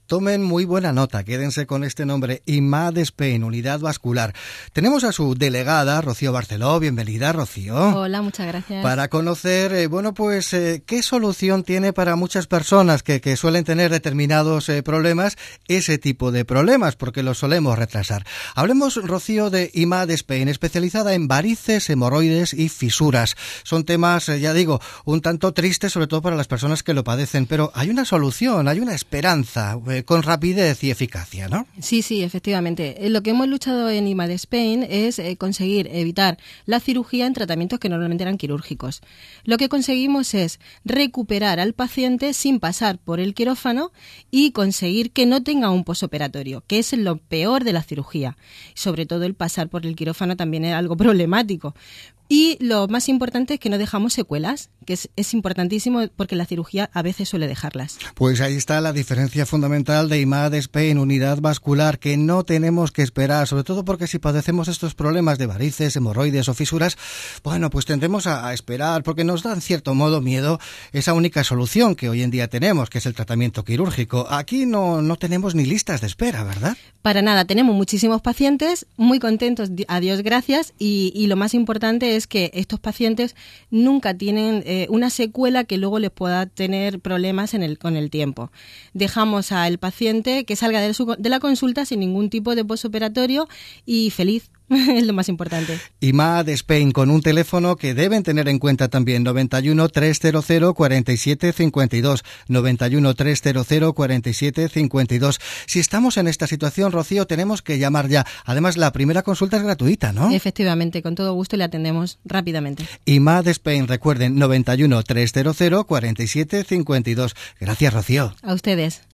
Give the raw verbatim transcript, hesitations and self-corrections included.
Tomen muy buena nota, quédense con este nombre, I M A D Spain, Unidad Vascular. Tenemos a su delegada, Rocío Barceló. Bienvenida, Rocío. Hola, muchas gracias. Para conocer, eh, bueno, pues, eh, qué solución tiene para muchas personas que, que suelen tener determinados eh, problemas, ese tipo de problemas, porque los solemos retrasar. Hablemos, Rocío, de I M A D Spain, especializada en varices, hemorroides y fisuras. Son temas, eh, ya digo, un tanto tristes, sobre todo para las personas que lo padecen, pero hay una solución, hay una esperanza, eh, con rapidez y eficacia, ¿no? Sí, sí, efectivamente. Lo que hemos luchado en I M A D Spain es eh, conseguir evitar la cirugía en tratamientos que normalmente eran quirúrgicos. Lo que conseguimos es recuperar al paciente sin pasar por el quirófano y conseguir que no tenga un posoperatorio, que es lo peor de la cirugía. Sobre todo el pasar por el quirófano también es algo problemático. Y lo más importante es que no dejamos secuelas, que es, es importantísimo porque la cirugía a veces suele dejarlas. Pues ahí está la diferencia fundamental de I M A D Spain, Unidad Vascular, que no tenemos que esperar, sobre todo porque si padecemos estos problemas de varices, hemorroides o fisuras, bueno, pues tendremos a, a esperar porque nos da en cierto modo miedo esa única solución que hoy en día tenemos, que es el tratamiento quirúrgico. Aquí no, no tenemos ni listas de espera, ¿verdad? Para nada, tenemos muchísimos pacientes, muy contentos, a Dios gracias, y, y lo más importante es es que estos pacientes nunca tienen eh, una secuela que luego les pueda tener problemas en el, con el tiempo. Dejamos al paciente que salga de, su, de la consulta sin ningún tipo de posoperatorio y feliz. Es lo más importante. I M A D Spain, con un teléfono que deben tener en cuenta también, noventa y uno, trescientos, cuarenta y siete cincuenta y dos, noventa y uno, trescientos, cuarenta y siete cincuenta y dos. Si estamos en esta situación, Rocío, tenemos que llamar ya. Además, la primera consulta es gratuita, ¿no? Efectivamente, con todo gusto le atendemos rápidamente. I M A D Spain, recuerden, noventa y uno, trescientos, cuarenta y siete cincuenta y dos. Gracias, Rocío. A ustedes.